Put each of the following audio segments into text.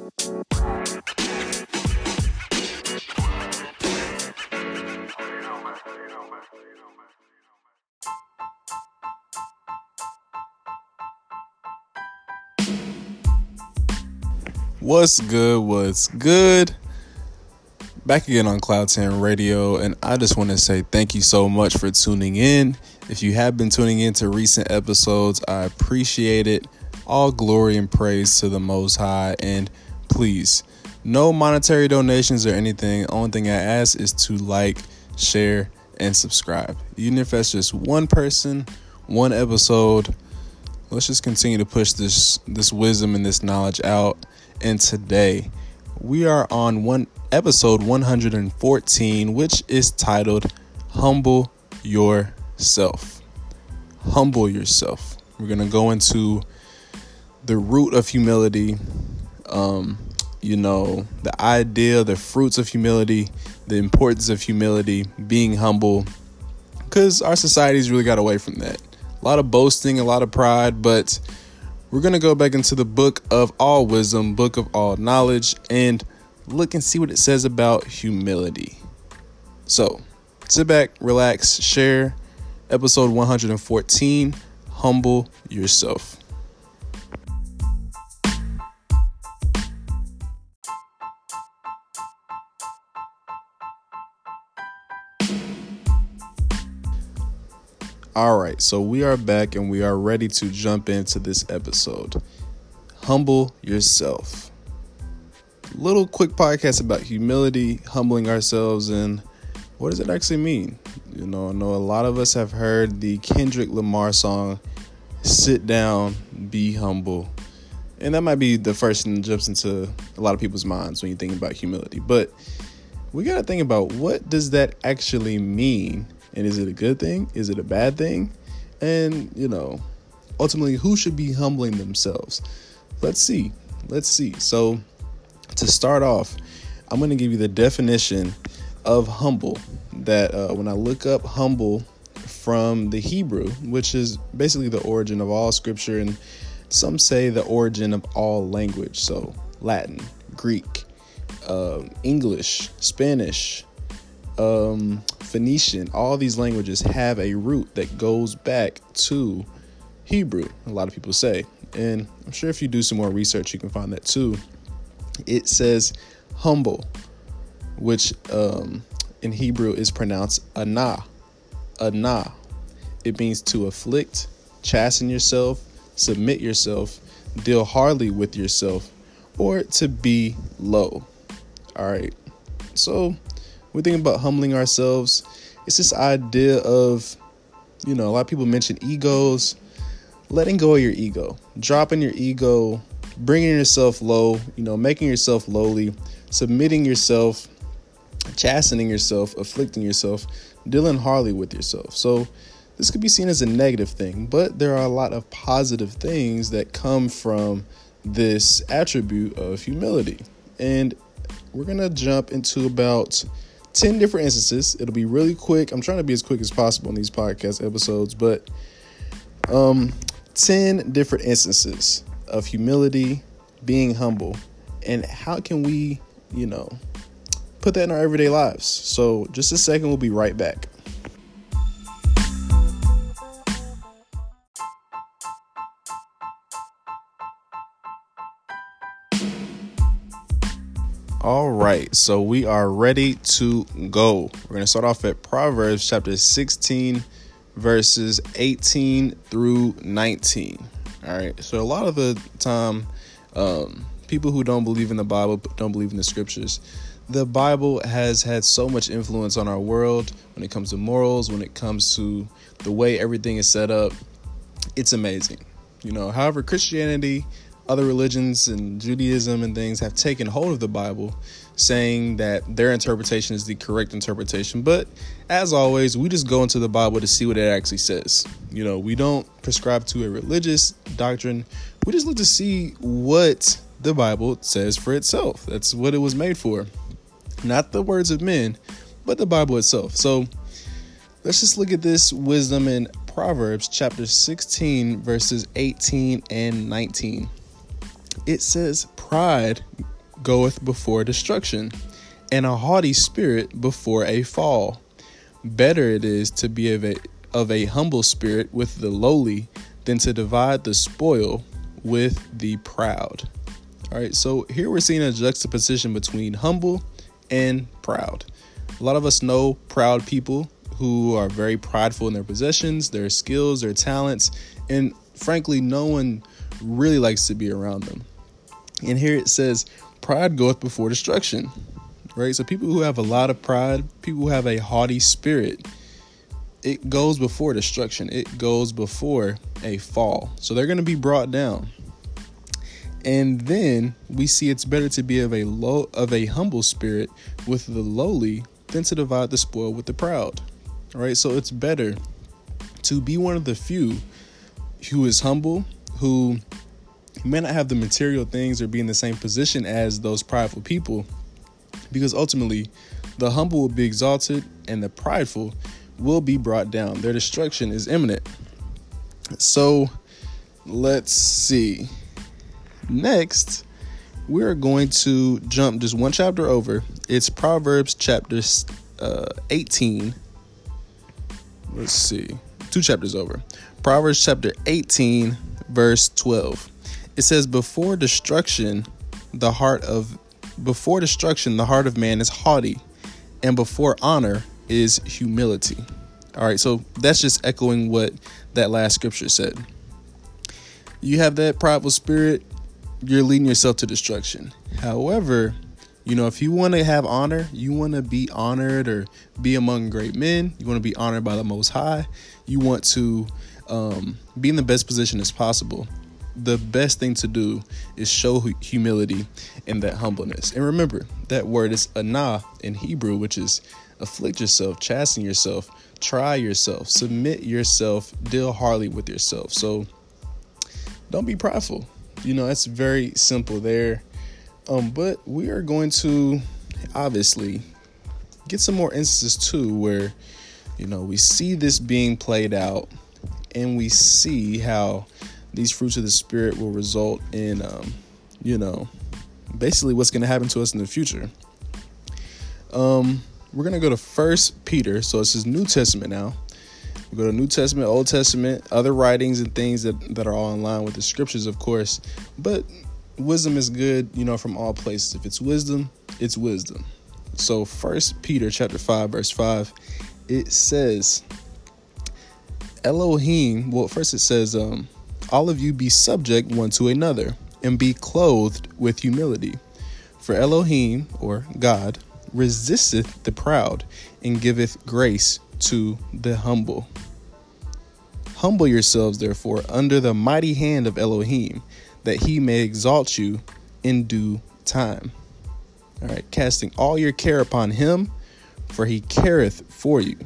What's good? What's good? Back again on Cloud 10 Radio, and I just want to say thank you so much for tuning in. If you have been tuning in to recent episodes, I appreciate it. All glory and praise to the Most High, and please, no monetary donations or anything. The only thing I ask is to like, share, and subscribe. Even if that's just one person, one episode, let's just continue to push this wisdom and this knowledge out. And today we are on episode 114, which is titled Humble Yourself. Humble yourself. We're going to go into the root of humility, the idea, the fruits of humility, the importance of humility, being humble, because our society's really got away from that. A lot of boasting, a lot of pride, but we're going to go back into the book of all wisdom, book of all knowledge, and look and see what it says about humility. So sit back, relax, share episode 114, Humble Yourself. All right, so we are back and we are ready to jump into this episode. Humble yourself. Little quick podcast about humility, humbling ourselves, and what does it actually mean? I know a lot of us have heard the Kendrick Lamar song, Sit Down, Be Humble. And that might be the first thing that jumps into a lot of people's minds when you think about humility. But we got to think about, what does that actually mean? And is it a good thing? Is it a bad thing? And, ultimately, who should be humbling themselves? Let's see. So to start off, I'm going to give you the definition of humble. That when I look up humble from the Hebrew, which is basically the origin of all scripture, and some say the origin of all language. So Latin, Greek, English, Spanish, Phoenician, all these languages have a root that goes back to Hebrew, a lot of people say. And I'm sure if you do some more research, you can find that too. It says humble, which in Hebrew is pronounced anah. Anah. It means to afflict, chasten yourself, submit yourself, deal hardly with yourself, or to be low. All right. So we think about humbling ourselves. It's this idea of, a lot of people mention egos, letting go of your ego, dropping your ego, bringing yourself low, making yourself lowly, submitting yourself, chastening yourself, afflicting yourself, dealing hardly with yourself. So this could be seen as a negative thing, but there are a lot of positive things that come from this attribute of humility. And we're going to jump into about 10 different instances. It'll be really quick. I'm trying to be as quick as possible in these podcast episodes, but 10 different instances of humility, being humble, and how can we, put that in our everyday lives. So just a second, we'll be right back. All right, so we are ready to go. We're going to start off at Proverbs chapter 16, verses 18 through 19. All right, so a lot of the time, people who don't believe in the Bible, don't believe in the scriptures, the Bible has had so much influence on our world when it comes to morals, when it comes to the way everything is set up. It's amazing. However, Christianity, other religions and Judaism and things have taken hold of the Bible, saying that their interpretation is the correct interpretation. But as always, we just go into the Bible to see what it actually says. We don't prescribe to a religious doctrine. We just look to see what the Bible says for itself. That's what it was made for. Not the words of men, but the Bible itself. So let's just look at this wisdom in Proverbs chapter 16, verses 18 and 19. It says, pride goeth before destruction, and a haughty spirit before a fall. Better it is to be of a humble spirit with the lowly than to divide the spoil with the proud. All right, so here we're seeing a juxtaposition between humble and proud. A lot of us know proud people who are very prideful in their possessions, their skills, their talents, and frankly, no one really likes to be around them. And here it says, pride goeth before destruction, right? So people who have a lot of pride, people who have a haughty spirit, it goes before destruction. It goes before a fall. So they're going to be brought down. And then we see it's better to be of a humble spirit with the lowly than to divide the spoil with the proud. All right. So it's better to be one of the few who is humble, who may not have the material things or be in the same position as those prideful people, because ultimately the humble will be exalted and the prideful will be brought down. Their destruction is imminent. So let's see. Next, we're going to jump just one chapter over. It's Proverbs chapter 18. Let's see. 2 chapters over. Proverbs chapter 18, verse 12. It says, before destruction, the heart of man is haughty, and before honor is humility. All right, so that's just echoing what that last scripture said. You have that prideful spirit, you're leading yourself to destruction. However, if you want to have honor, you want to be honored or be among great men, you want to be honored by the Most High, you want to be in the best position as possible, the best thing to do is show humility and that humbleness. And remember, that word is anah in Hebrew, which is afflict yourself, chasten yourself, try yourself, submit yourself, deal hardly with yourself. So don't be prideful. It's very simple there. But we are going to obviously get some more instances too, where, we see this being played out and we see how these fruits of the spirit will result in, basically what's going to happen to us in the future. We're going to go to 1 Peter. So this is New Testament now. We go to New Testament, Old Testament, other writings and things that are all in line with the scriptures, of course. But wisdom is good, from all places. If it's wisdom, it's wisdom. So 1 Peter chapter 5, verse 5, it says, Elohim, well, first it says, all of you be subject one to another and be clothed with humility. For Elohim, or God, resisteth the proud and giveth grace to the humble. Humble yourselves, therefore, under the mighty hand of Elohim, that he may exalt you in due time. All right, casting all your care upon him, for he careth for you.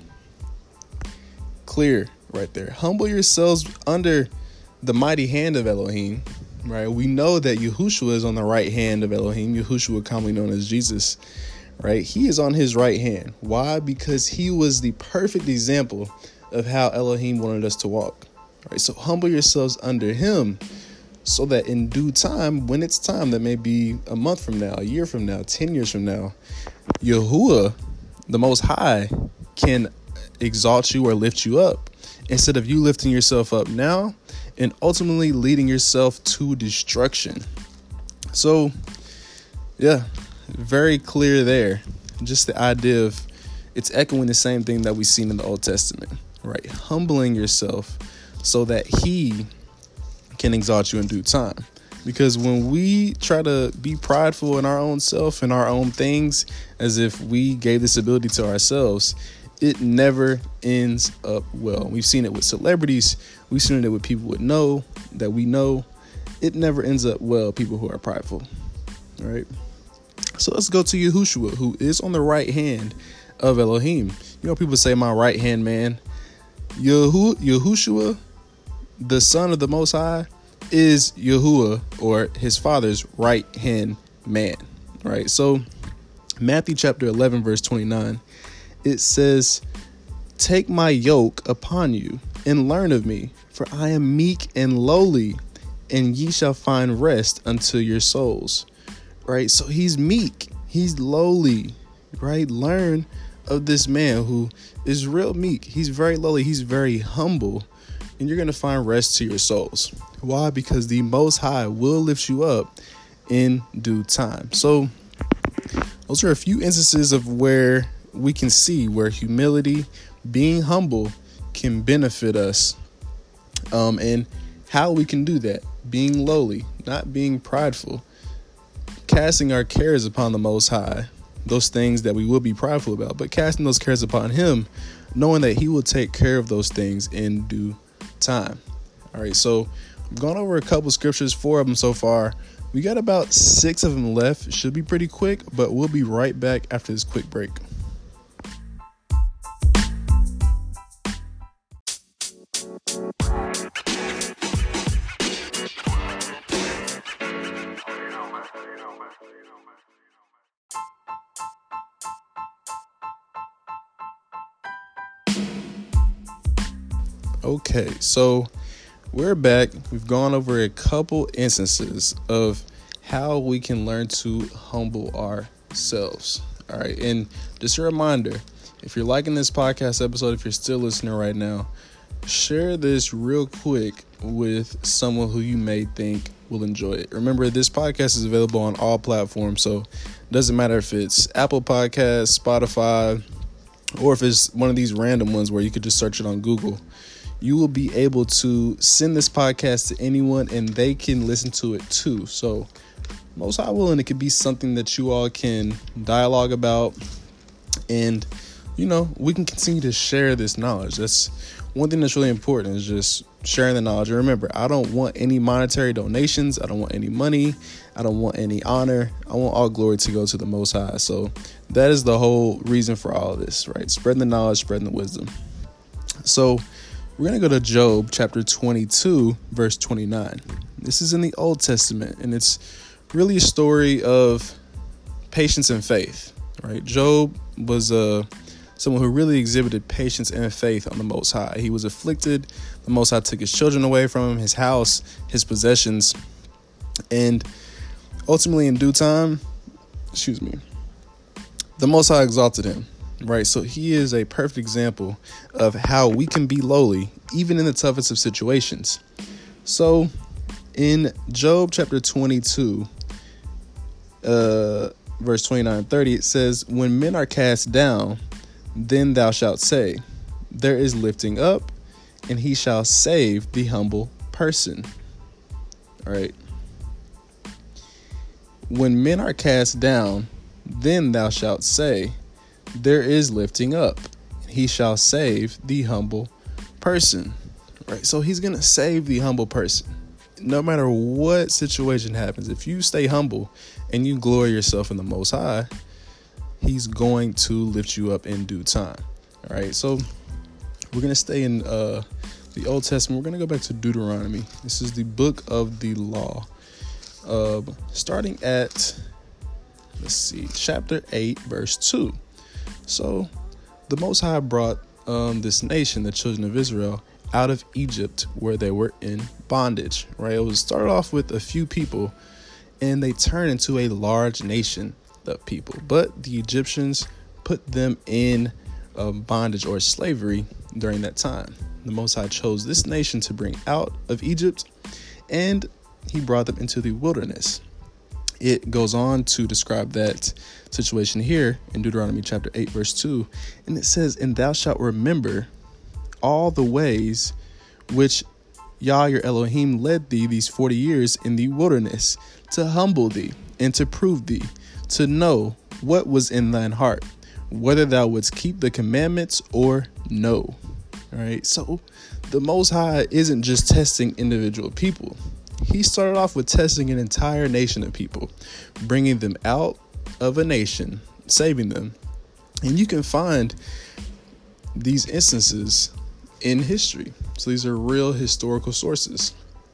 Clear right there. Humble yourselves under the mighty hand of Elohim, right? We know that Yahushua is on the right hand of Elohim. Yahushua, commonly known as Jesus, right? He is on his right hand. Why? Because he was the perfect example of how Elohim wanted us to walk. All right, so humble yourselves under him, so that in due time, when it's time, that may be a month from now, a year from now, 10 years from now, Yahuwah, the Most High, can exalt you or lift you up, instead of you lifting yourself up now and ultimately leading yourself to destruction. So, yeah, very clear there. Just the idea of it's echoing the same thing that we've seen in the Old Testament, right? Humbling yourself so that he can exalt you in due time. Because when we try to be prideful in our own self and our own things, as if we gave this ability to ourselves, it never ends up well. We've seen it with celebrities. We've seen it with people that we know. It never ends up well, people who are prideful. All right. So let's go to Yahushua, who is on the right hand of Elohim. People say my right hand man. Yahushua, the son of the Most High, is Yahuwah, or his father's right hand man. Right. So Matthew chapter 11, verse 29, it says, take my yoke upon you and learn of me, for I am meek and lowly, and ye shall find rest unto your souls. right? So he's meek, he's lowly, right? Learn of this man who is real meek. He's very lowly, he's very humble, and you're going to find rest to your souls. Why? Because the Most High will lift you up in due time. So those are a few instances of where we can see where humility, being humble, can benefit us, and how we can do that. Being lowly, not being prideful, casting our cares upon the Most High, those things that we will be prideful about, but casting those cares upon Him, knowing that He will take care of those things in due time. All right, so I've gone over a couple scriptures, 4 of them so far. We got about 6 of them left. It should be pretty quick, but we'll be right back after this quick break. Okay, so we're back. We've gone over a couple instances of how we can learn to humble ourselves. All right, and just a reminder, if you're liking this podcast episode, if you're still listening right now, share this real quick with someone who you may think will enjoy it. Remember, this podcast is available on all platforms, so it doesn't matter if it's Apple Podcasts, Spotify, or if it's one of these random ones where you could just search it on Google. You will be able to send this podcast to anyone and they can listen to it too. So most high willing, it could be something that you all can dialogue about, and we can continue to share this knowledge. That's one thing that's really important, is just sharing the knowledge. And remember, I don't want any monetary donations. I don't want any money. I don't want any honor. I want all glory to go to the Most High. So that is the whole reason for all of this, right? Spreading the knowledge, spreading the wisdom. So we're going to go to Job chapter 22, verse 29. This is in the Old Testament, and it's really a story of patience and faith, right? Job was someone who really exhibited patience and faith on the Most High. He was afflicted. The Most High took his children away from him, his house, his possessions, and ultimately in due time, the Most High exalted him. Right, so he is a perfect example of how we can be lowly, even in the toughest of situations. So in Job chapter 22, verse 29-30, it says, "When men are cast down, then thou shalt say, there is lifting up, and he shall save the humble person." All right. When men are cast down, then thou shalt say, there is lifting up, and he shall save the humble person. Right? So he's going to save the humble person. No matter what situation happens, if you stay humble and you glory yourself in the Most High, he's going to lift you up in due time. All right. So we're going to stay in the Old Testament. We're going to go back to Deuteronomy. This is the book of the law. Starting at, chapter 8, verse 2. So the Most High brought this nation, the children of Israel, out of Egypt where they were in bondage, right? It was started off with a few people, and they turned into a large nation of people. But the Egyptians put them in bondage or slavery during that time. The Most High chose this nation to bring out of Egypt, and he brought them into the wilderness. It goes on to describe that situation here in Deuteronomy chapter 8, verse 2. And it says, "And thou shalt remember all the ways which Yah your Elohim led thee these 40 years in the wilderness, to humble thee and to prove thee, to know what was in thine heart, whether thou wouldst keep the commandments or no." All right. So the Most High isn't just testing individual people. He started off with testing an entire nation of people, bringing them out of a nation, saving them. And you can find these instances in history. So these are real historical sources.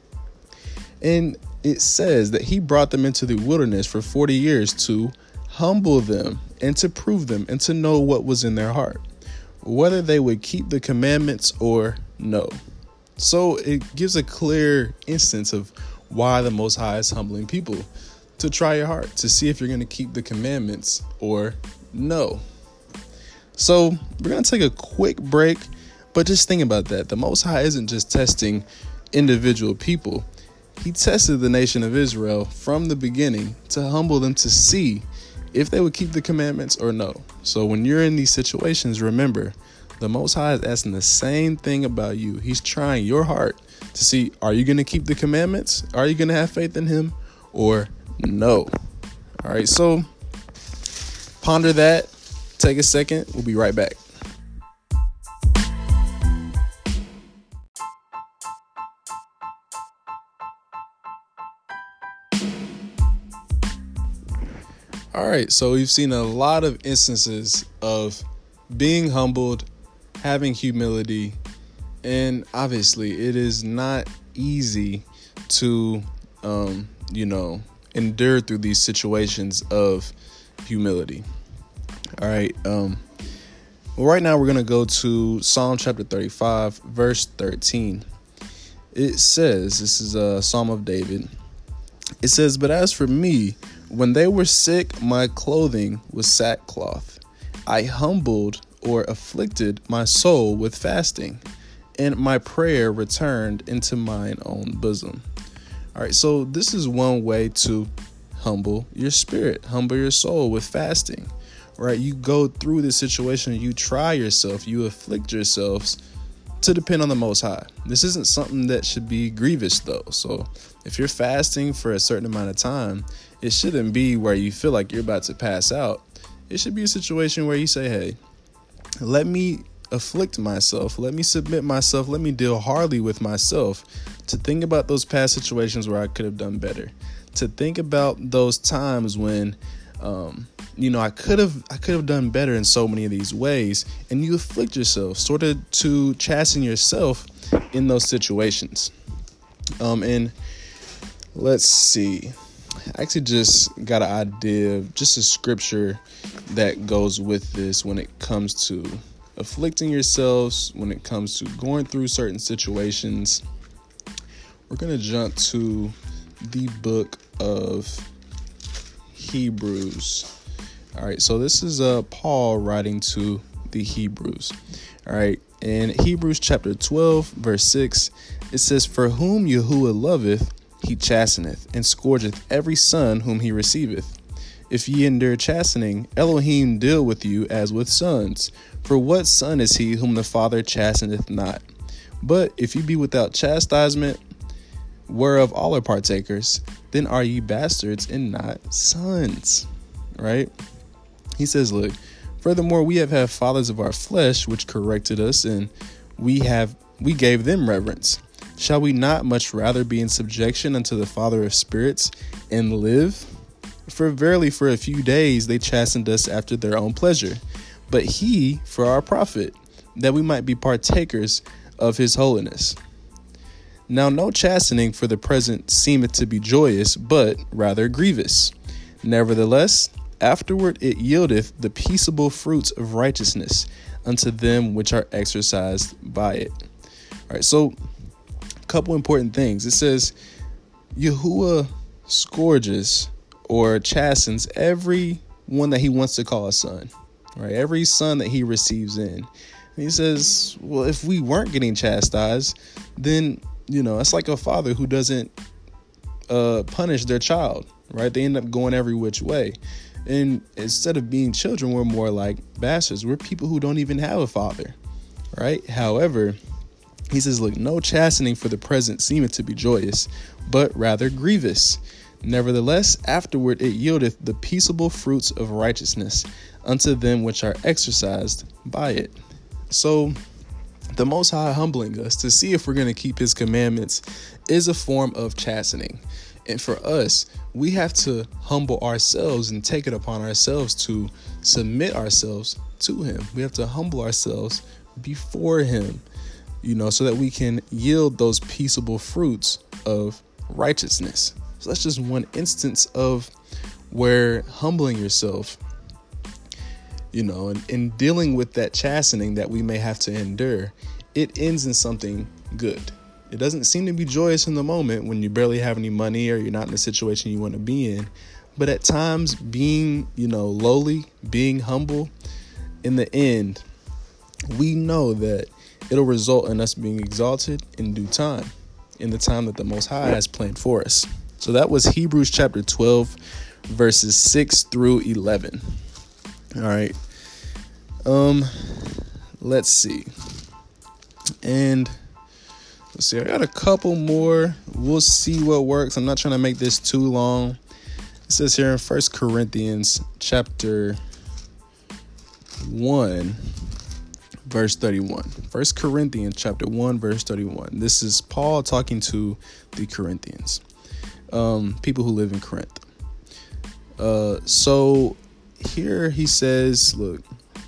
And it says that he brought them into the wilderness for 40 years to humble them and to prove them and to know what was in their heart, whether they would keep the commandments or no. So it gives a clear instance of why the Most High is humbling people. to try your heart to see if you're going to keep the commandments or no. So we're going to take a quick break, but just think about that. The Most High isn't just testing individual people. He tested the nation of Israel from the beginning to humble them to see if they would keep the commandments or no. So when you're in these situations, remember, the Most High is asking the same thing about you. He's trying your heart to see, are you going to keep the commandments? Are you going to have faith in him or no? All right, so ponder that. Take a second. We'll be right back. All right, so we've seen a lot of instances of being humbled, having humility, and obviously it is not easy to, endure through these situations of humility. All right, right now we're going to go to Psalm chapter 35, verse 13. It says, this is a Psalm of David. It says, "But as for me, when they were sick, my clothing was sackcloth. I humbled or afflicted my soul with fasting, and my prayer returned into mine own bosom." All right, so this is one way to humble your spirit, humble your soul with fasting, right? You go through this situation, you try yourself, you afflict yourselves to depend on the Most High. This isn't something that should be grievous, though. So if you're fasting for a certain amount of time, it shouldn't be where you feel like you're about to pass out. It should be a situation where you say, hey, let me afflict myself. Let me submit myself. Let me deal hardly with myself to think about those past situations where I could have done better, to think about those times when, I could have done better in so many of these ways. And you afflict yourself, sort of to chasten yourself in those situations. And let's see. I actually just got an idea of just a scripture that goes with this when it comes to afflicting yourselves, when it comes to going through certain situations. We're going to jump to the book of Hebrews. All right, so this is Paul writing to the Hebrews. All right, in Hebrews chapter 12, verse 6, it says, "For whom Yahuwah loveth, he chasteneth, and scourgeth every son whom he receiveth. If ye endure chastening, Elohim deal with you as with sons. For what son is he whom the Father chasteneth not? But if ye be without chastisement, whereof all are partakers, then are ye bastards and not sons." Right? He says, look, "Furthermore, we have had fathers of our flesh, which corrected us, and we gave them reverence. Shall we not much rather be in subjection unto the Father of spirits and live? For verily for a few days they chastened us after their own pleasure, but he for our profit, that we might be partakers of his holiness. Now no chastening for the present seemeth to be joyous, but rather grievous. Nevertheless, afterward it yieldeth the peaceable fruits of righteousness unto them which are exercised by it." All right, so a couple important things. It says Yahuwah scourges or chastens every one that he wants to call a son, right? Every son that he receives in. And he says, well, if we weren't getting chastised, then, it's like a father who doesn't punish their child, right? They end up going every which way. And instead of being children, we're more like bastards. We're people who don't even have a father, right? However, he says, look, no chastening for the present seemeth to be joyous, but rather grievous. Nevertheless, afterward it yieldeth the peaceable fruits of righteousness unto them which are exercised by it. So the Most High humbling us to see if we're going to keep his commandments is a form of chastening. And for us, we have to humble ourselves and take it upon ourselves to submit ourselves to him. We have to humble ourselves before him, so that we can yield those peaceable fruits of righteousness. So that's just one instance of where humbling yourself, and dealing with that chastening that we may have to endure, it ends in something good. It doesn't seem to be joyous in the moment when you barely have any money or you're not in the situation you want to be in. But at times, being, lowly, being humble, in the end, we know that it'll result in us being exalted in due time, in the time that the Most High has planned for us. So that was Hebrews chapter 12, verses 6 through 11. All right. Let's see. And let's see. I got a couple more. We'll see what works. I'm not trying to make this too long. It says here in 1 Corinthians chapter 1, verse 31. 1 Corinthians chapter 1, verse 31. This is Paul talking to the Corinthians, people who live in Corinth. So here he says, look,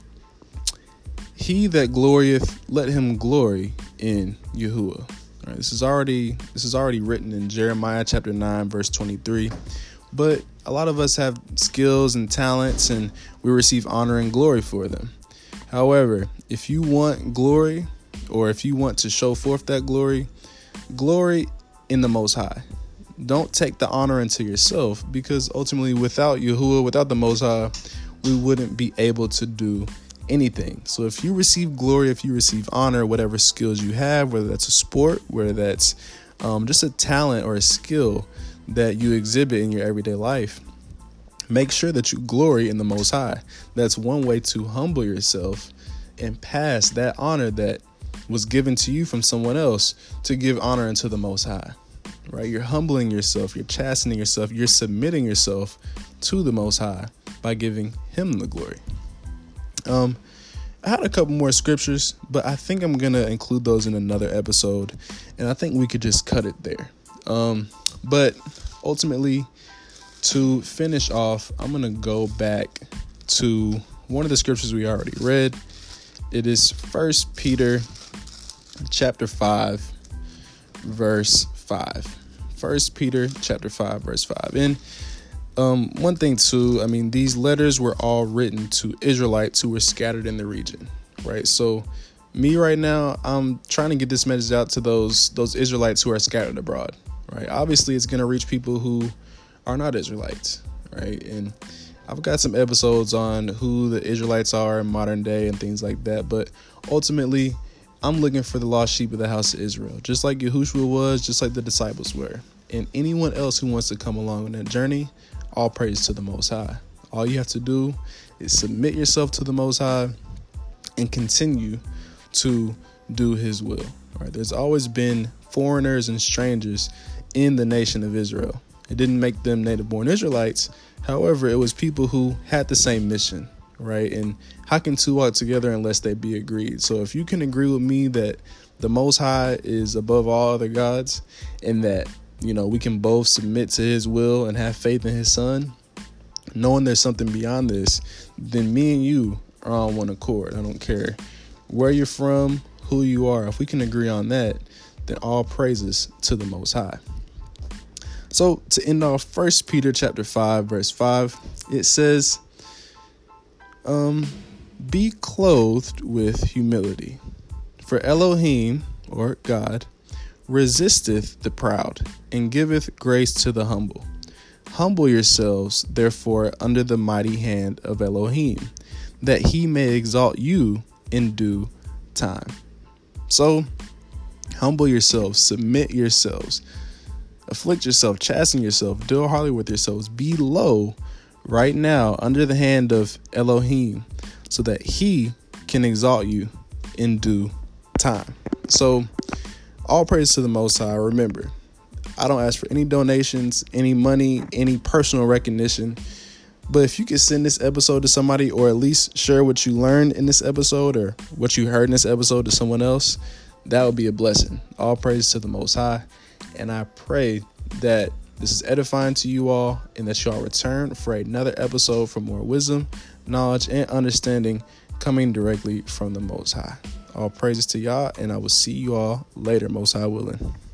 he that glorieth, let him glory in Yahuwah. All right, this is already written in Jeremiah chapter 9, verse 23. But a lot of us have skills and talents, and we receive honor and glory for them. However, if you want glory, or if you want to show forth that glory in the Most High. Don't take the honor into yourself, because ultimately without Yahuwah, without the Most High, we wouldn't be able to do anything. So if you receive glory, if you receive honor, whatever skills you have, whether that's a sport, whether that's just a talent or a skill that you exhibit in your everyday life, make sure that you glory in the Most High. That's one way to humble yourself and pass that honor that was given to you from someone else to give honor unto the Most High. Right? You're humbling yourself, you're chastening yourself, you're submitting yourself to the Most High by giving him the glory. I had a couple more scriptures, but I think I'm going to include those in another episode, and I think we could just cut it there. But ultimately, to finish off, I'm going to go back to one of the scriptures we already read. It is 1 Peter chapter 5, verse 5. 1 Peter chapter 5, verse 5. And one thing too, these letters were all written to Israelites who were scattered in the region, right? So me right now, I'm trying to get this message out to those Israelites who are scattered abroad, right? Obviously, it's going to reach people who are not Israelites, right? And I've got some episodes on who the Israelites are in modern day and things like that. But ultimately, I'm looking for the lost sheep of the house of Israel, just like Yahushua was, just like the disciples were. And anyone else who wants to come along on that journey, all praise to the Most High. All you have to do is submit yourself to the Most High and continue to do his will. All right? There's always been foreigners and strangers in the nation of Israel. It didn't make them native-born Israelites. However, it was people who had the same mission, right? And how can two walk together unless they be agreed? So if you can agree with me that the Most High is above all other gods, and that we can both submit to his will and have faith in his son, knowing there's something beyond this, then me and you are on one accord. I don't care where you're from, who you are. If we can agree on that, then all praises to the Most High. So to end off 1 Peter chapter 5, verse 5, it says, be clothed with humility, for Elohim, or God, resisteth the proud, and giveth grace to the humble. Humble yourselves, therefore, under the mighty hand of Elohim, that he may exalt you in due time. So, humble yourselves, submit yourselves, afflict yourself, chasten yourself, deal hardly with yourselves, be low right now under the hand of Elohim, so that he can exalt you in due time. So, all praise to the Most High. Remember, I don't ask for any donations, any money, any personal recognition. But if you could send this episode to somebody, or at least share what you learned in this episode or what you heard in this episode to someone else, that would be a blessing. All praise to the Most High. And I pray that this is edifying to you all, and that you all return for another episode for more wisdom, knowledge, and understanding coming directly from the Most High. All praises to y'all, and I will see you all later, Most High willing.